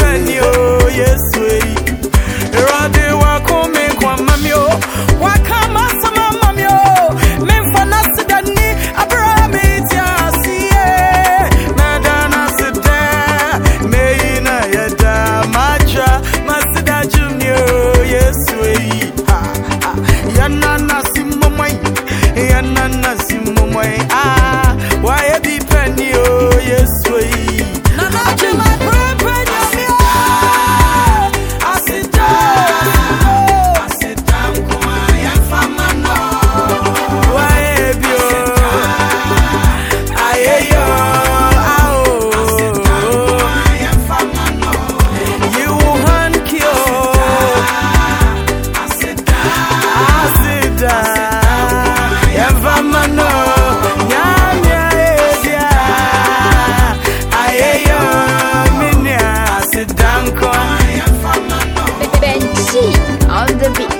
penny, oh, yes, we. Rade wa kome kwa mamio, wakama sama mamio, memfana sidani, abrami tiasiye, nadana sida, meina yada, macha, masida junior, yes, we. Yanana simomai, yanana simomai, why be penny, oh, yes, we. On the beat.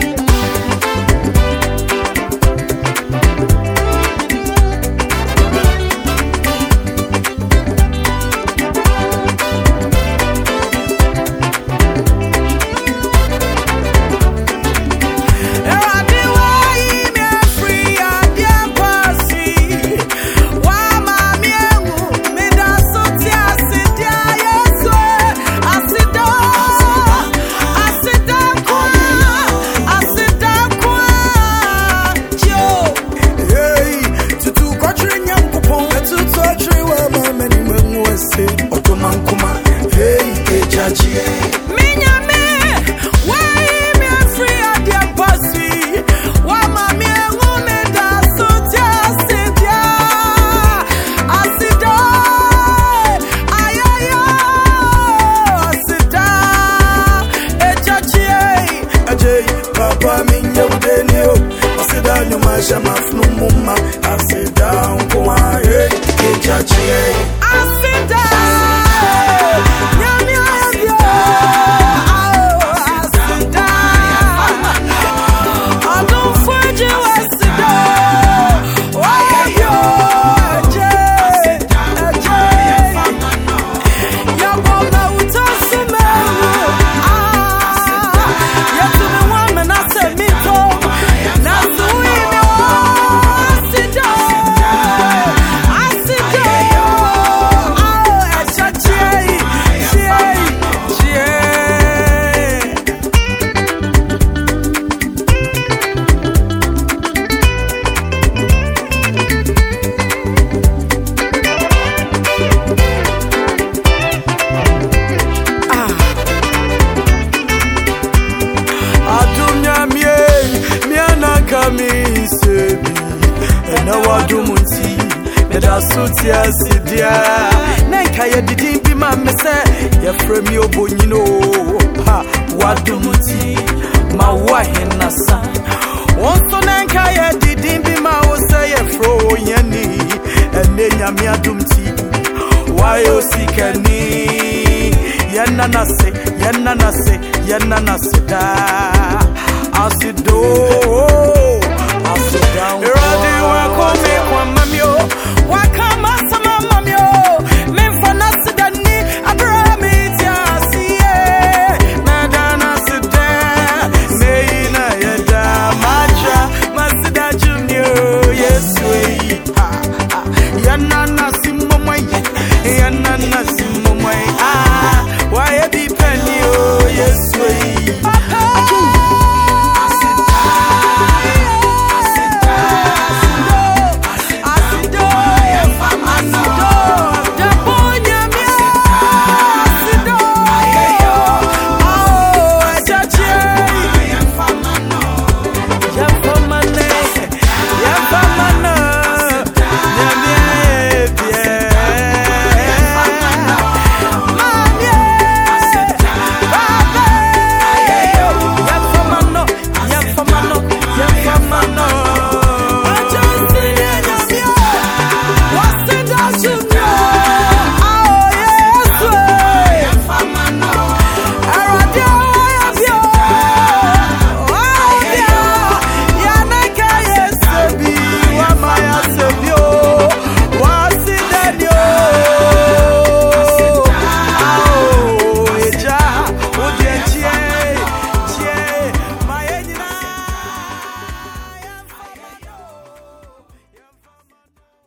Papa minha udenio, asida nyuma shama fnumuma, asida unkwa hey, kijachie. Asida, nyami ayabyo, asida, adumfuji wasida, wayabyo, yabona utasume. Wadumunti, meda sutia sidia. Nenka ye didin bi ma me se ye frame yo bonyino. Ha, wadumunti, ma wa henasa. Wonso nenka ye didin bi ma wo se ye fro yeni. Ene nyame adumti, wa yo sikani. Yenana se da. Asido. Rade wa kome kwa mamio, wakama